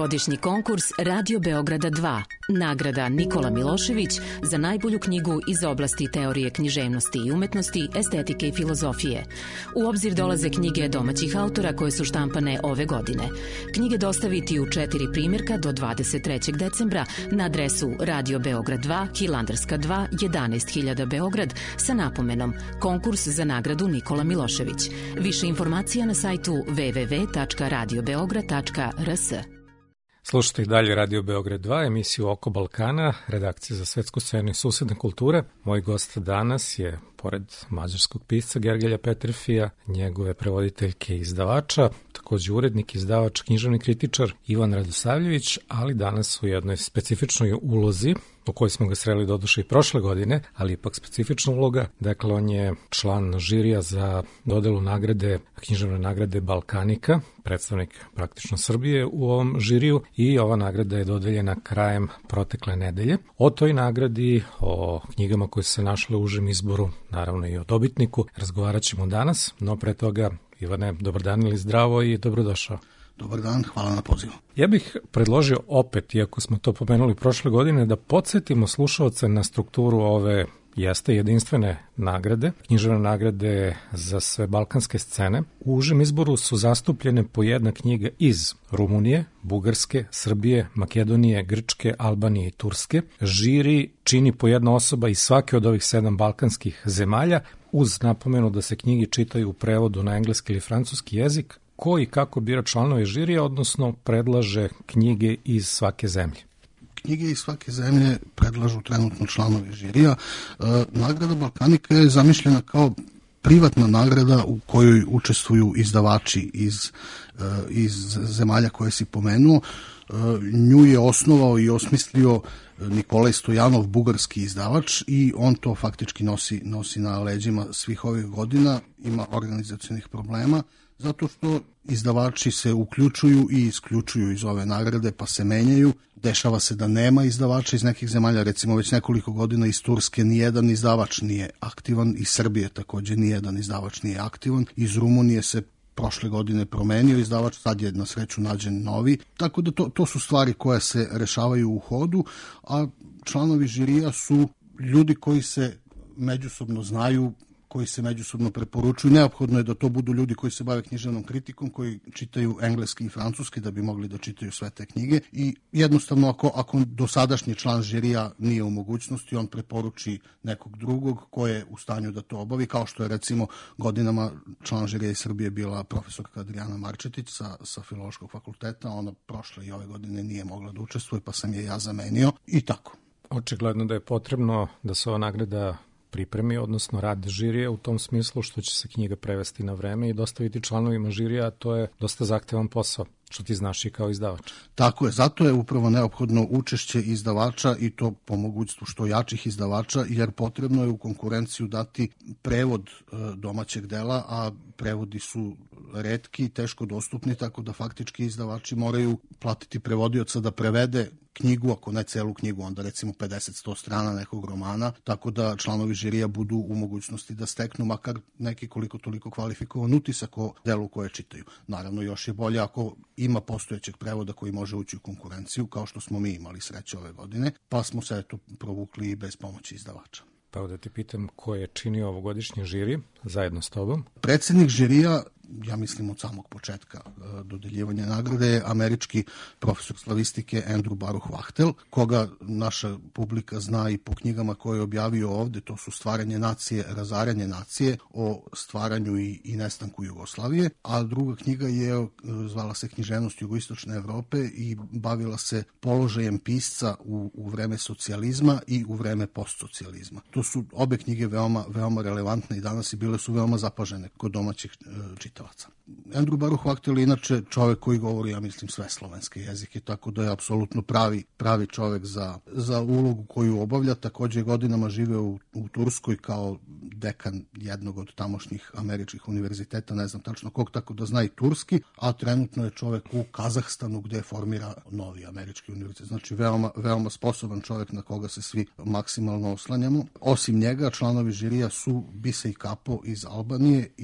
Speaker 10: Godišnji konkurs Radio Beograda dva. Nagrada Nikola Milošević za najbolju knjigu iz oblasti teorije književnosti i umetnosti, estetike i filozofije. U obzir dolaze knjige domaćih autora koje su štampane ove godine. Knjige dostaviti u četiri primjerka do dvadeset trećeg decembra na adresu Radio Beograd dva, Hilandarska dva, jedanaest hiljada Beograd sa napomenom Konkurs za nagradu Nikola Milošević. Više informacija na sajtu w w w tačka radio beograd tačka r s.
Speaker 3: Slušajte i dalje Radio Beograd dva, emisiju Oko Balkana, redakcija za svetsku scenu i susedne kulture. Moj gost danas je, pored mađarskog pisca Gergelja Petrefija, njegove prevoditeljke i izdavača, takođe urednik, izdavač, književni kritičar Ivan Radosavljević, ali danas u jednoj specifičnoj ulozi, u kojoj smo ga sreli doduše i prošle godine, ali ipak specifična uloga. Dakle, on je član žirija za dodelu nagrade, književne nagrade Balkanika, predstavnik praktično Srbije u ovom žiriju, i ova nagrada je dodeljena krajem protekle nedelje. O toj nagradi, o knjigama koje su se našle u užem izboru, naravno i o dobitniku, razgovarat ćemo danas, no pre toga, Ivane, dobar dan ili zdravo i dobrodošao.
Speaker 11: Dobar dan, hvala na pozivu.
Speaker 3: Ja bih predložio opet, iako smo to pomenuli prošle godine, da podsjetimo slušalce na strukturu ove jeste jedinstvene nagrade, književne nagrade za sve balkanske scene. U užem izboru su zastupljene po jedna knjiga iz Rumunije, Bugarske, Srbije, Makedonije, Grčke, Albanije i Turske. Žiri čini po jedna osoba iz svake od ovih sedam balkanskih zemalja, uz napomenu da se knjige čitaju u prevodu na engleski ili francuski jezik. Ko i kako bira članove žirija, odnosno predlaže knjige iz svake zemlje?
Speaker 11: Knjige iz svake zemlje predlažu trenutno članovi žirija. E, nagrada Balkanika je zamišljena kao privatna nagrada u kojoj učestvuju izdavači iz, e, iz zemalja koje si pomenuo. E, nju je osnovao i osmislio Nikolaj Stojanov, bugarski izdavač, i on to faktički nosi, nosi na leđima svih ovih godina. Ima organizacionih problema, zato što izdavači se uključuju i isključuju iz ove nagrade, pa se menjaju. Dešava se da nema izdavača iz nekih zemalja, recimo već nekoliko godina iz Turske nijedan izdavač nije aktivan, iz Srbije takođe nijedan izdavač nije aktivan, iz Rumunije se prošle godine promenio izdavač, sad je na sreću nađen novi, tako da to, to su stvari koje se rešavaju u hodu, a članovi žirija su ljudi koji se međusobno znaju, koji se međusobno preporučuju. Neophodno je da to budu ljudi koji se bave književnom kritikom, koji čitaju engleski i francuski da bi mogli da čitaju sve te knjige, i jednostavno ako, ako dosadašnji član žirija nije u mogućnosti, on preporuči nekog drugog ko je u stanju da to obavi, kao što je recimo godinama član žirija iz Srbije bila profesorka Adrijana Marčetić sa, sa Filološkog fakulteta. Ona prošle i ove godine nije mogla da učestvuje, pa sam je ja zamenio i tako.
Speaker 3: Očigledno da je potrebno da se ova nagrada pripremi, odnosno rad žirija u tom smislu što će se knjiga prevesti na vreme i dostaviti članovima žirija, a to je dosta zahtevan posao, što ti znaš i kao izdavač.
Speaker 11: Tako je, zato je upravo neophodno učešće izdavača, i to po mogućstvu što jačih izdavača, jer potrebno je u konkurenciju dati prevod domaćeg dela, a prevodi su retki, teško dostupni, tako da faktički izdavači moraju platiti prevodioca da prevede knjigu, ako ne celu knjigu, onda recimo pedeset do sto strana nekog romana, tako da članovi žirija budu u mogućnosti da steknu makar neki koliko toliko kvalifikovan utisak o delu koje čitaju. Naravno, još je bolje ako ima postojećeg prevoda koji može ući u konkurenciju, kao što smo mi imali sreće ove godine, pa smo se eto provukli i bez pomoći izdavača.
Speaker 3: Pa da ti pitam, ko je činio ovogodišnji žiri zajedno s tobom?
Speaker 11: Predsednik žirija, ja mislim od samog početka dodeljivanja nagrade, je američki profesor slavistike Andrew Baruch Wachtel, koga naša publika zna i po knjigama koje je objavio ovde. To su Stvaranje nacije, Razaranje nacije, o stvaranju i, i nestanku Jugoslavije, a druga knjiga je zvala se Književnost jugoistočne Evrope i bavila se položajem pisca u, u vreme socijalizma i u vreme postsocijalizma. To su obe knjige veoma, veoma relevantne i danas i bile su veoma zapažene kod domaćih čitalaca. Andrew Baruch Wachtel je inače čovek koji govori, ja mislim, sve slovenske jezike, tako da je apsolutno pravi, pravi čovek za, za ulogu koju obavlja. Takođe je godinama živeo u, u Turskoj kao dekan jednog od tamošnjih američkih univerziteta, ne znam tačno kog, tako da zna i turski, a trenutno je čovek u Kazahstanu gde formira novi američki univerzitet. Znači veoma, veoma sposoban čovek na koga se svi maksimalno oslanjamo. Osim njega, članovi žirija su Bisej Kapo iz Albanije i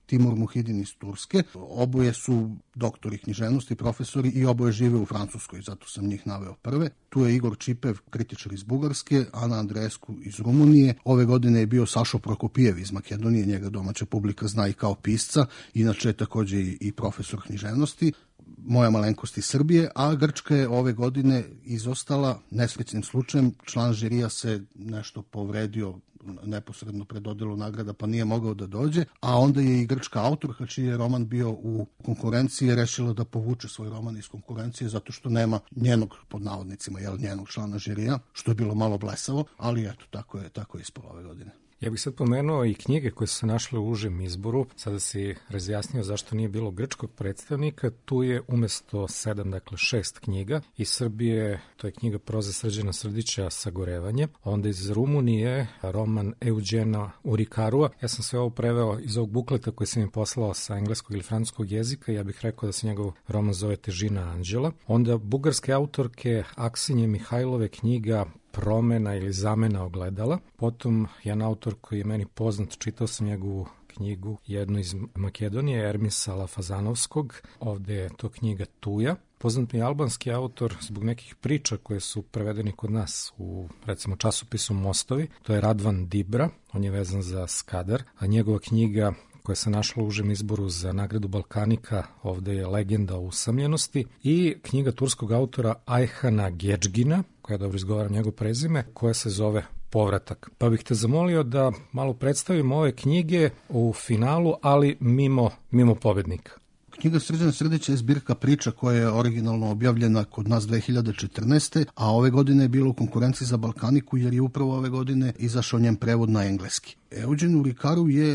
Speaker 11: Timur Muhidin iz Turske. Oboje su doktori književnosti, profesori i oboje žive u Francuskoj, zato sam njih naveo prve. Tu je Igor Čipev, kritičar iz Bugarske, Ana Andreescu iz Rumunije. Ove godine je bio Sašo Prokopijev iz Makedonije, njega domaća publika zna i kao pisca, inače je takođe i, i profesor književnosti. Moja malenkost iz Srbije, a Grčka je ove godine izostala nesrećnim slučajem. Član žirija se nešto povredio neposredno pred dodelu nagrada, pa nije mogao da dođe, a onda je i grčka autorka, čiji je roman bio u konkurenciji, rešila da povuče svoj roman iz konkurencije zato što nema njenog, pod navodnicima, jel, njenog člana žirija, što je bilo malo blesavo, ali eto, tako je, tako je ispalo ove godine.
Speaker 3: Ja bih sad pomenuo i knjige koje su se našle u užem izboru. Sada si razjasnio zašto nije bilo grčkog predstavnika. Tu je umesto sedam, dakle šest knjiga. Iz Srbije to je knjiga proze Srđana Srdića Sagorevanje. Onda iz Rumunije roman Euđena Urikarua. Ja sam sve ovo preveo iz ovog bukleta koji sam im poslao sa engleskog ili francuskog jezika. Ja bih rekao da se njegov roman zove Težina anđela. Onda bugarske autorke Aksinje Mihajlove knjiga Promena ili zamena ogledala. Potom jedan autor koji je meni poznat, čitao sam njegovu knjigu, jednu iz Makedonije, Ermisa Lafazanovskog. Ovde je to knjiga Tuja. Poznat mi je albanski autor zbog nekih priča koje su prevedeni kod nas u, recimo, časopisu Mostovi. To je Radvan Dibra, on je vezan za Skadar, a njegova knjiga koja se našla u užem izboru za nagradu Balkanika, ovde je Legenda o usamljenosti, i knjiga turskog autora Ajhana Gedžgina, koja dobro izgovara njegov prezime, koja se zove Povratak. Pa bih te zamolio da malo predstavimo ove knjige u finalu, ali mimo, mimo pobednika.
Speaker 11: Knjiga Srđana Srdića je zbirka priča koja je originalno objavljena kod nas dve hiljade četrnaeste. a ove godine je bilo u konkurenciji za Balkaniku jer je upravo ove godine izašao njen prevod na engleski. Euđen Urikaru je e,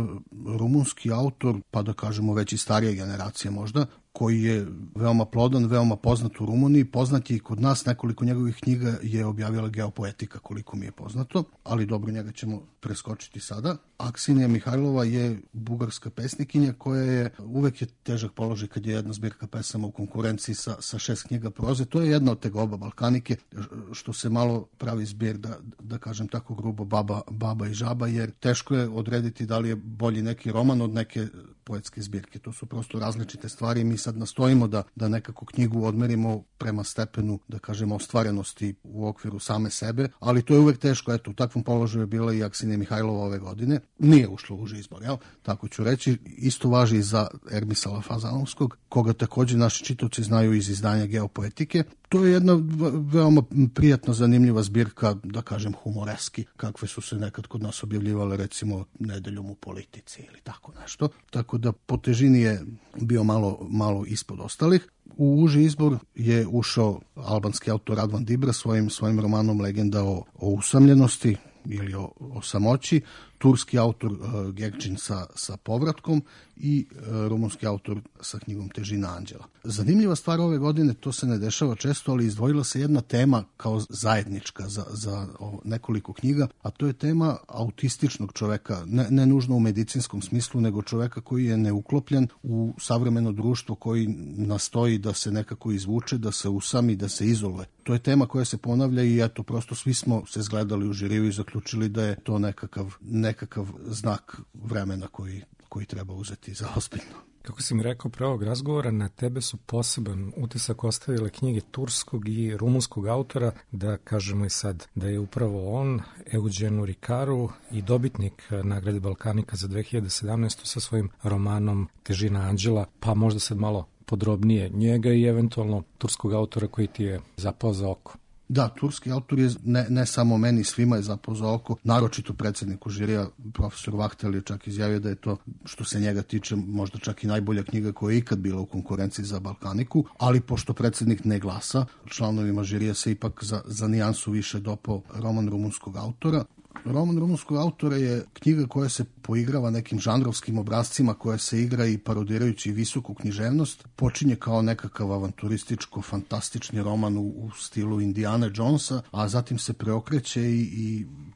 Speaker 11: rumunski autor, pa da kažemo već i starije generacije možda, koji je veoma plodan, veoma poznat u Rumuniji. Poznat je i kod nas, nekoliko njegovih knjiga je objavila Geopoetika, koliko mi je poznato, ali dobro, njega ćemo preskočiti sada. Aksinija Mihajlova je bugarska pesnikinja koja je, uvek je težak položaj kad je jedna zbirka pesama u konkurenciji sa, sa šest knjiga proze. To je jedna od tegoba Balkanike, što se malo pravi zbir, da, da kažem tako grubo, baba, baba i žaba, jer teško je odrediti da li je bolji neki roman od neke poetske zbirke. To su prosto različite stvari. Mi sad nastojimo da, da nekako knjigu odmerimo prema stepenu, da kažemo, ostvarenosti u okviru same sebe, ali to je uvek teško. Eto, u takvom položaju je bila i Aksinija Mihajlova ove godine. Nije ušlo u uži izbor, jel? Tako ću reći. Isto važi i za Ermisa Lafazanovskog, koga takođe naši čitavci znaju iz izdanja Geopoetike. To je jedna veoma prijatno zanimljiva zbirka, da kažem humoreski, kakve su se nekad kod nas objavljivale, recimo Nedeljom u politici ili tako nešto. Tako da po težini je bio malo, malo ispod ostalih. U uži izbor je ušao albanski autor Radvan Dibra svojim, svojim romanom Legenda o, o usamljenosti ili o, o samoći, turski autor uh, Gedžgin sa, sa Povratkom i uh, rumunski autor sa knjigom Težina anđela. Zanimljiva stvar ove godine, to se ne dešava često, ali izdvojila se jedna tema kao zajednička za, za o, nekoliko knjiga, a to je tema autističnog čoveka, ne, ne nužno u medicinskom smislu, nego čoveka koji je neuklopljen u savremeno društvo, koji nastoji da se nekako izvuče, da se usami, da se izoluje. To je tema koja se ponavlja i eto, prosto svi smo se zgledali u žiriju i zaključili da je to nekakav, nekakav znak vremena koji, koji treba uzeti za ozbiljno.
Speaker 3: Kako si mi rekao pre ovog razgovora, na tebe su poseban utisak ostavile knjige turskog i rumunskog autora, da kažemo i sad da je upravo on, Euđen Urikaru, i dobitnik nagrade Balkanika za dve hiljade sedamnaestu sa svojim romanom Težina anđela, pa možda sad malo podrobnije njega i eventualno turskog autora koji ti je zapao za oko.
Speaker 11: Da, turski autor je ne, ne samo meni, svima je zapao za oko, naročito predsjedniku žirija, profesor Vahtel je čak izjavio da je to, što se njega tiče, možda čak i najbolja knjiga koja je ikad bila u konkurenciji za Balkaniku, ali pošto predsjednik ne glasa, članovima žirija se ipak za, za nijansu više dopao roman rumunskog autora. Roman rumunskog autora je knjiga koja se poigrava nekim žanrovskim obrazcima, koja se igra i parodirajući visoku književnost. Počinje kao nekakav avanturističko-fantastični roman u, u stilu Indiana Jonesa, a zatim se preokreće i, i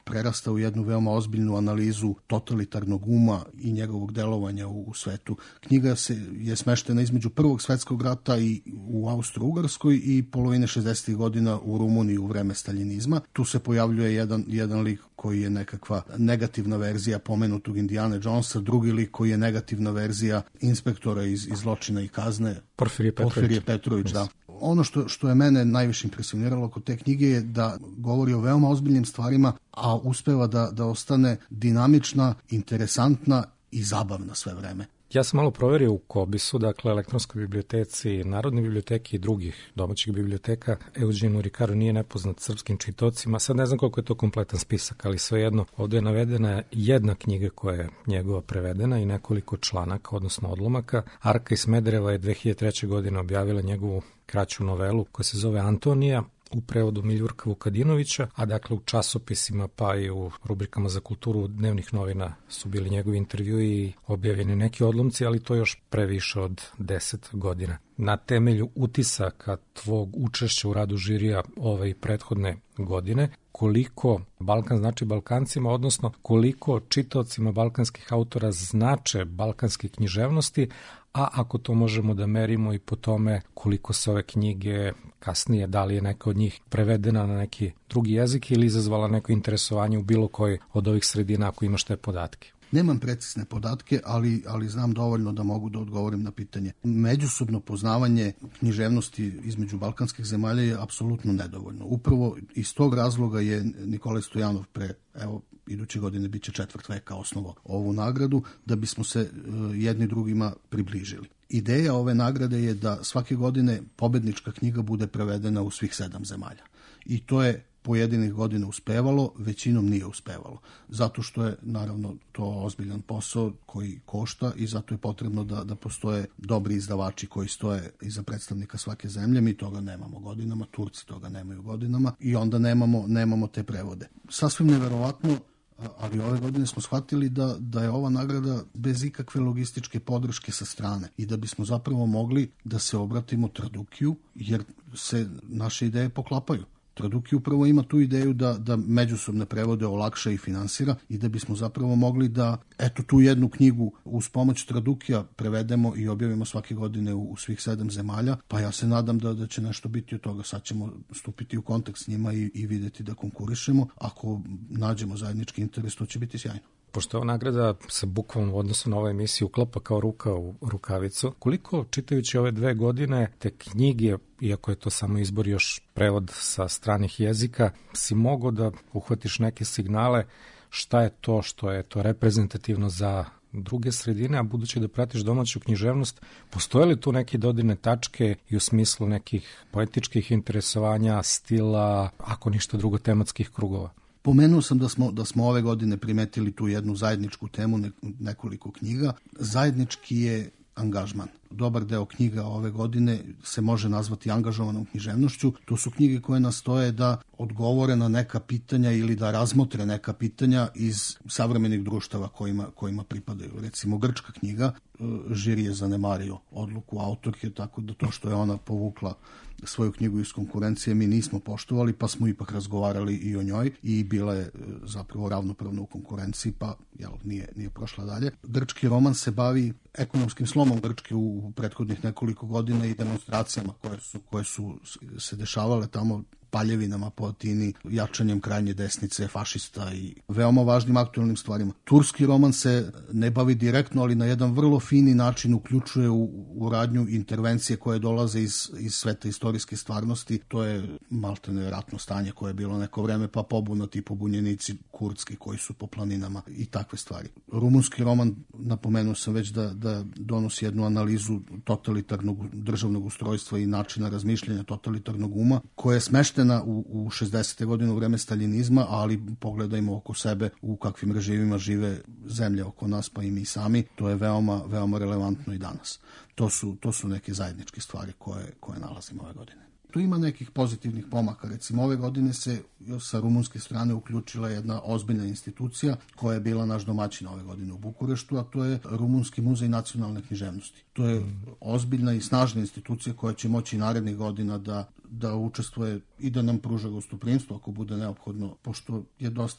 Speaker 11: prerasta u jednu veoma ozbiljnu analizu totalitarnog uma i njegovog delovanja u, u svetu. Knjiga se, je smeštena između Prvog svetskog rata i u Austro-Ugarskoj i polovine šezdesetih godina u Rumuniji u vreme staljinizma. Tu se pojavljuje jedan, jedan lik koji je nekakva negativna verzija pomenutog Indiana Jonesa, drugi lik koji je negativna verzija inspektora iz, iz Zločina i kazne.
Speaker 3: Porfirije Petrović.
Speaker 11: Porfirije Petrović, da. Ono što, što je mene najviše impresioniralo kod te knjige je da govori o veoma ozbiljnim stvarima, a uspeva da, da ostane dinamična, interesantna i zabavna sve vreme.
Speaker 3: Ja sam malo proverio u Kobisu, dakle elektronskoj biblioteci, Narodne biblioteke i drugih domaćih biblioteka. Eugenio Ricaro nije nepoznat srpskim čitocima. Sad ne znam koliko je to kompletan spisak, ali svejedno ovdje je navedena jedna knjiga koja je njegova prevedena i nekoliko članaka, odnosno odlomaka. Arka iz Smedereva je dve hiljade treće. godine objavila njegovu kraću novelu koja se zove Antonija, u prevodu Miljurka Vukadinovića, a dakle u časopisima pa i u rubrikama za kulturu dnevnih novina su bili njegovi intervjui i objavljeni neki odlomci, ali to još previše od deset godina. Na temelju utisaka tvog učešća u radu žirija ove i prethodne godine, koliko Balkan znači Balkancima, odnosno koliko čitaocima balkanskih autora znače balkanske književnosti, a ako to možemo da merimo i po tome koliko se ove knjige kasnije, da li je neka od njih prevedena na neki drugi jezik ili izazvala neko interesovanje u bilo kojoj od ovih sredina, ako imaš te podatke.
Speaker 11: Nemam precizne podatke, ali, ali znam dovoljno da mogu da odgovorim na pitanje. Međusobno poznavanje književnosti između balkanskih zemalja je apsolutno nedovoljno. Upravo iz tog razloga je Nikolaj Stojanov pre, evo, iduće godine bit će četvrt veka osnovo ovu nagradu, da bismo se jedni drugima približili. Ideja ove nagrade je da svake godine pobednička knjiga bude prevedena u svih sedam zemalja. I to je pojedinih godina uspevalo, većinom nije uspevalo. Zato što je, naravno, to ozbiljan posao koji košta i zato je potrebno da, da postoje dobri izdavači koji stoje iza predstavnika svake zemlje. Mi toga nemamo godinama, Turci toga nemaju godinama i onda nemamo, nemamo te prevode. Sasvim neverovatno, ali ove godine smo shvatili da, da je ova nagrada bez ikakve logističke podrške sa strane i da bismo zapravo mogli da se obratimo Tradukiju, jer se naše ideje poklapaju. Traduki upravo ima tu ideju da, da međusobne prevode olakša i finansira i da bismo zapravo mogli da eto tu jednu knjigu uz pomoć Tradukija prevedemo i objavimo svake godine u, u svih sedam zemalja, pa ja se nadam da, da će nešto biti od toga. Sad ćemo stupiti u kontakt s njima i, i vidjeti da konkurišemo. Ako nađemo zajednički interes, to će biti sjajno.
Speaker 3: Pošto ova nagrada se bukvalno u odnosu na ovu emisiju uklapa kao ruka u rukavicu, koliko čitajući ove dve godine te knjige, iako je to samo izbor još prevod sa stranih jezika, si mogao da uhvatiš neke signale šta je to što je to reprezentativno za druge sredine, a budući da pratiš domaću književnost, postoje li tu neke dodirne tačke i u smislu nekih poetičkih interesovanja, stila, ako ništa drugo, tematskih krugova?
Speaker 11: Pomenuo sam da smo, da smo ove godine primetili tu jednu zajedničku temu, ne, nekoliko knjiga. Zajednički je angažman. Dobar deo knjiga ove godine se može nazvati angažovanom književnošću. To su knjige koje nastoje da odgovore na neka pitanja ili da razmotre neka pitanja iz savremenih društava kojima, kojima pripadaju. Recimo grčka knjiga, žiri je zanemario odluku autorke, tako da to što je ona povukla svoju knjigu iz konkurencije mi nismo poštovali, pa smo ipak razgovarali i o njoj i bila je zapravo ravnopravna u konkurenciji, pa jel, nije, nije prošla dalje. Grčki roman se bavi ekonomskim slomom Grčke u prethodnih nekoliko godina i demonstracijama koje su, koje su se dešavale tamo, paljevinama po Atini, jačanjem krajnje desnice, fašista i veoma važnim aktualnim stvarima. Turski roman se ne bavi direktno, ali na jedan vrlo fini način uključuje u, u radnju intervencije koje dolaze iz, iz sveta istorijske stvarnosti. To je maltene ratno stanje koje je bilo neko vreme, pa pobuna ti pobunjenici kurdski koji su po planinama i takve stvari. Rumunski roman, napomenuo sam već da, da donosi jednu analizu totalitarnog državnog ustrojstva i načina razmišljanja totalitarnog uma, koje je smešteno U, u šezdesete godine u vreme staljinizma, ali pogledajmo oko sebe u kakvim režimima žive zemlje oko nas, pa i mi sami. To je veoma, veoma relevantno i danas. To su, to su neke zajedničke stvari koje, koje nalazimo ove godine. Tu ima nekih pozitivnih pomaka. Recimo, ove godine se sa rumunske strane uključila jedna ozbiljna institucija koja je bila naš domaćin ove godine u Bukureštu, a to je Rumunski muzej nacionalne književnosti. To je ozbiljna i snažna institucija koja će moći narednih godina da, da učestvuje i da nam pruža gostoprimstvo ako bude neophodno, pošto je dosta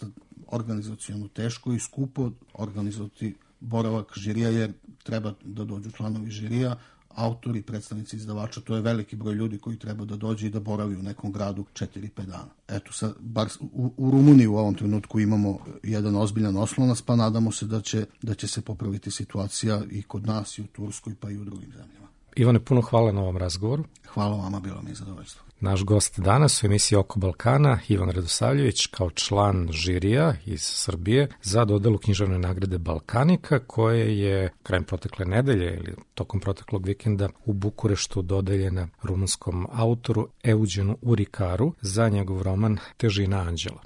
Speaker 11: organizacijono teško i skupo organizovati boravak žirija, jer treba da dođu članovi žirija, autori, predstavnici izdavača, to je veliki broj ljudi koji treba da dođe i da boravi u nekom gradu četiri pet dana. Eto, sad, bar u, u Rumuniji u ovom trenutku imamo jedan ozbiljan oslonac, pa nadamo se da će, da će se popraviti situacija i kod nas, i u Turskoj, pa i u drugim zemljama.
Speaker 3: Ivane, puno hvala na ovom razgovoru.
Speaker 11: Hvala vama, bilo mi je zadovoljstvo.
Speaker 3: Naš gost danas u emisiji Oko Balkana, Ivan Radosavljević, kao član žirija iz Srbije za dodelu književne nagrade Balkanika, koje je krajem protekle nedelje ili tokom proteklog vikenda u Bukureštu dodeljena rumunskom autoru Euđenu Urikaru za njegov roman Težina anđela.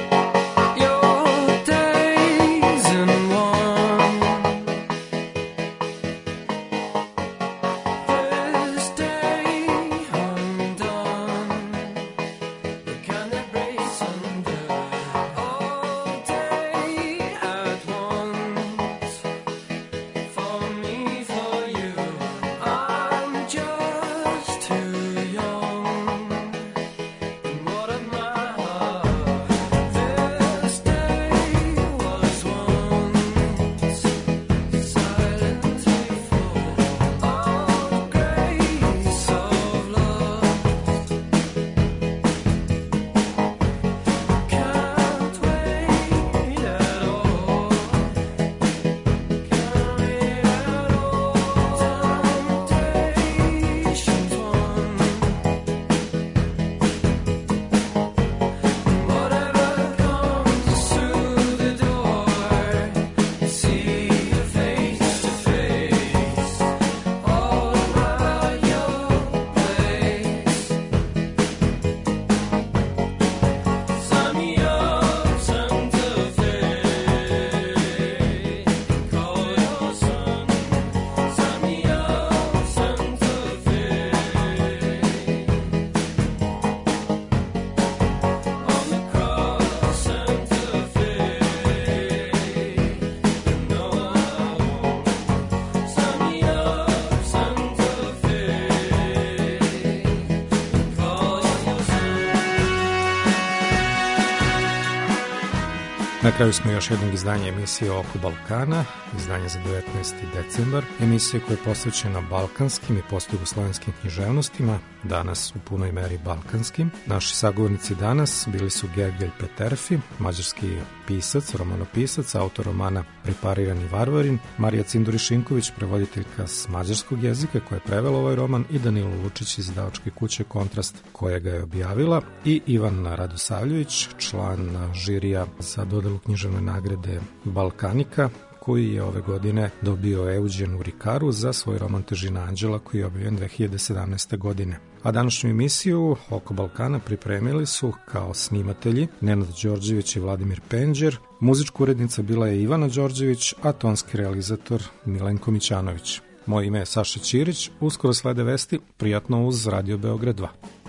Speaker 3: Na kraju smo još jednog izdanja emisije Oko Balkana, izdanje za devetnaesti decembar, emisije koja je posvećena balkanskim i postjugoslovenskim književnostima, danas u punoj meri balkanskim. Naši sagovornici danas bili su Gergely Peterfi, mađarski pisac, romanopisac, autor romana Preparirani varvarin, Marija Cindurišinković, prevoditeljka s mađarskog jezika koja je prevela ovaj roman, i Danilo Lučić iz izdavačke kuće Kontrast koja ga je objavila, i Ivan Radosavljević, član žirija za dodelu književne nagrade Balkanika, koji je ove godine dobio Euđen Urikaru za svoj roman Težina anđela, koji je objavljen dve hiljade sedamnaeste. godine. A današnju emisiju Oko Balkana pripremili su kao snimatelji Nenad Đorđević i Vladimir Penđer, muzička urednica bila je Ivana Đorđević, a tonski realizator Milenko Mićanović. Moje ime je Saša Ćirić, uskoro slede vesti, prijatno uz Radio Beograd dva.